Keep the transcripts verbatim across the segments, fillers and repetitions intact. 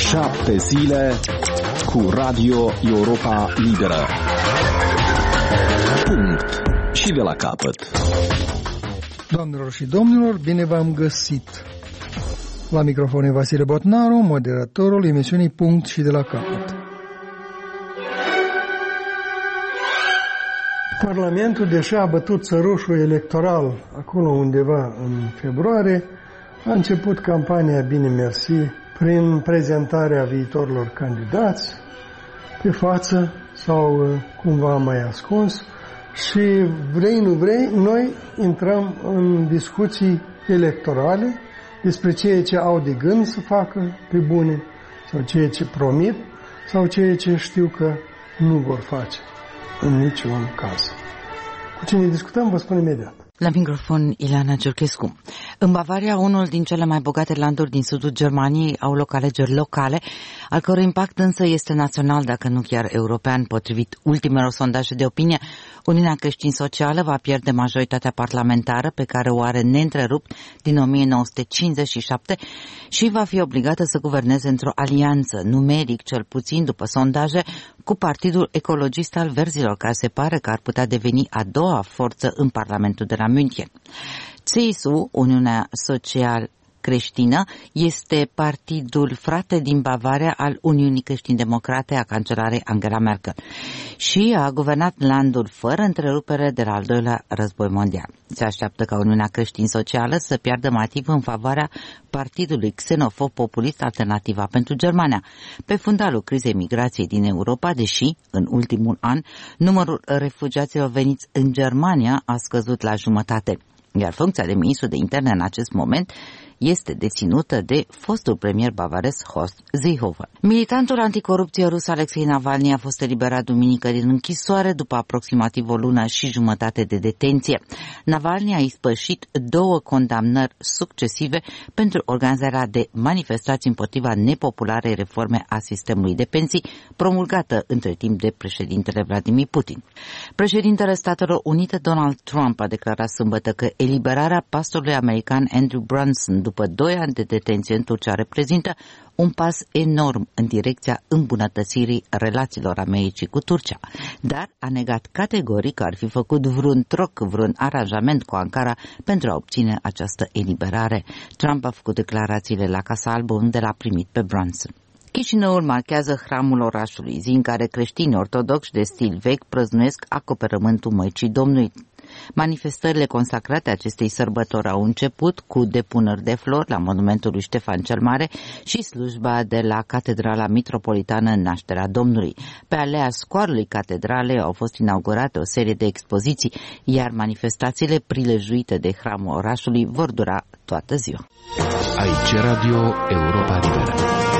Șapte zile cu Radio Europa Liberă. Punct. Și de la capăt. Doamnelor și domnilor, bine v-am găsit. La microfon e Vasile Botnaru, moderatorul emisiunii Punct și de la capăt. Parlamentul, deși a bătut țărușul electoral acolo undeva în februarie, a început campania Bine Mersi prin prezentarea viitorilor candidați pe față sau cumva mai ascuns și vrei, nu vrei, noi intrăm în discuții electorale despre ceea ce au de gând să facă pe bune sau ceea ce promit sau ceea ce știu că nu vor face în niciun caz. Cu cine discutăm, vă spun imediat. La microfon, Ileana Ciurchescu. În Bavaria, unul din cele mai bogate landuri din sudul Germaniei, au loc alegeri locale, al căror impact însă este național, dacă nu chiar european. Potrivit ultimelor sondaje de opinie, Uniunea Creștin-Socială va pierde majoritatea parlamentară pe care o are neîntrerupt din o mie nouă sute cincizeci și șapte și va fi obligată să guverneze într-o alianță, numeric cel puțin după sondaje, cu Partidul Ecologist al Verzilor, care se pare că ar putea deveni a doua forță în Parlamentul de la München. C S U, Uniunea Social Creștină, este partidul frate din Bavaria al Uniunii Creștin-Democrate a cancelarei Angela Merkel și a guvernat landul fără întrerupere de la al doilea război mondial. Se așteaptă ca Uniunea Creștin-Socială să piardă motiv în favoarea partidului xenofob populist Alternativa pentru Germania, pe fundalul crizei migrației din Europa, deși, în ultimul an, numărul refugiaților veniți în Germania a scăzut la jumătate, iar funcția de ministru de interne în acest moment este deținută de fostul premier bavarez Horst Seehofer. Militantul anticorupție rus Alexei Navalny a fost eliberat duminică din închisoare după aproximativ o lună și jumătate de detenție. Navalny a ispășit două condamnări succesive pentru organizarea de manifestații împotriva nepopularei reforme a sistemului de pensii, promulgată între timp de președintele Vladimir Putin. Președintele Statelor Unite Donald Trump a declarat sâmbătă că eliberarea pastorului american Andrew Brunson după doi ani de detenție în Turcia reprezintă un pas enorm în direcția îmbunătățirii relațiilor Americii cu Turcia, dar a negat categoric că ar fi făcut vreun troc, vreun aranjament cu Ankara pentru a obține această eliberare. Trump a făcut declarațiile la Casa Albă, unde l-a primit pe Brunson. Chișinăul marchează hramul orașului, zi în care creștinii ortodoxi de stil vechi prăznuiesc acoperământul Măicii Domnului. Manifestările consacrate acestei sărbători au început cu depuneri de flori la monumentul lui Ștefan cel Mare și slujba de la Catedrala Mitropolitană Nașterea Domnului. Pe alea scoarului catedralei au fost inaugurate o serie de expoziții, iar manifestațiile prilejuite de hramul orașului vor dura toată ziua. Aici Radio Europa Liberă.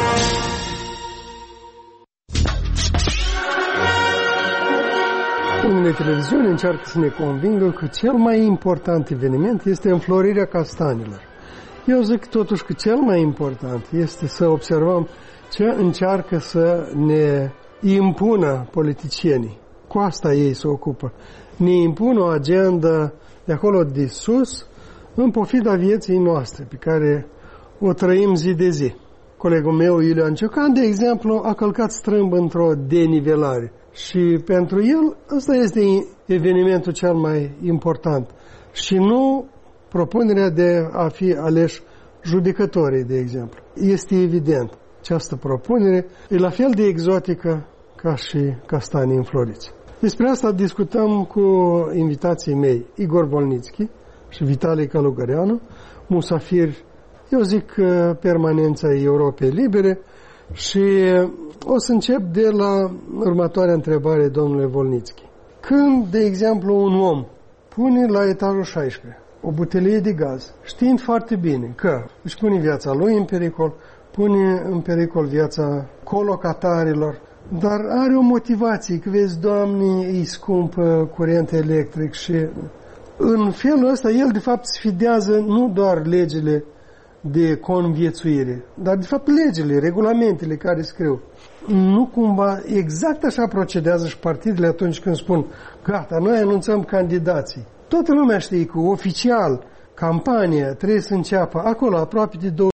Unele televiziuni încearcă să ne convingă că cel mai important eveniment este înflorirea castanilor. Eu zic totuși că cel mai important este să observăm ce încearcă să ne impună politicienii. Cu asta ei se ocupă. Ne impun o agendă de acolo de sus, în pofida vieții noastre, pe care o trăim zi de zi. Colegul meu, Iulian Ciocan, de exemplu, a călcat strâmb într-o denivelare. Și pentru el, ăsta este evenimentul cel mai important. Și nu propunerea de a fi aleși judecătorii, de exemplu. Este evident, această propunere e la fel de exotică ca și castanii înfloriți. Despre asta discutăm cu invitații mei, Igor Volnitski și Vitalie Călugăreanu, musafiri, eu zic, permanența Europei Libere. Și o să încep de la următoarea întrebare, domnule Volnitski. Când, de exemplu, un om pune la etajul șaisprezece o butelie de gaz, știind foarte bine că își pune viața lui în pericol, pune în pericol viața colocatarilor, dar are o motivație, că vezi, Doamne, îi scumpă curent electric și în felul ăsta el, de fapt, sfidează nu doar legile de conviețuire, dar de fapt legile, regulamentele care scriu. Nu cumva exact așa procedează și partidele atunci când spun gata, noi anunțăm candidații. Toată lumea știe că oficial campania trebuie să înceapă acolo aproape de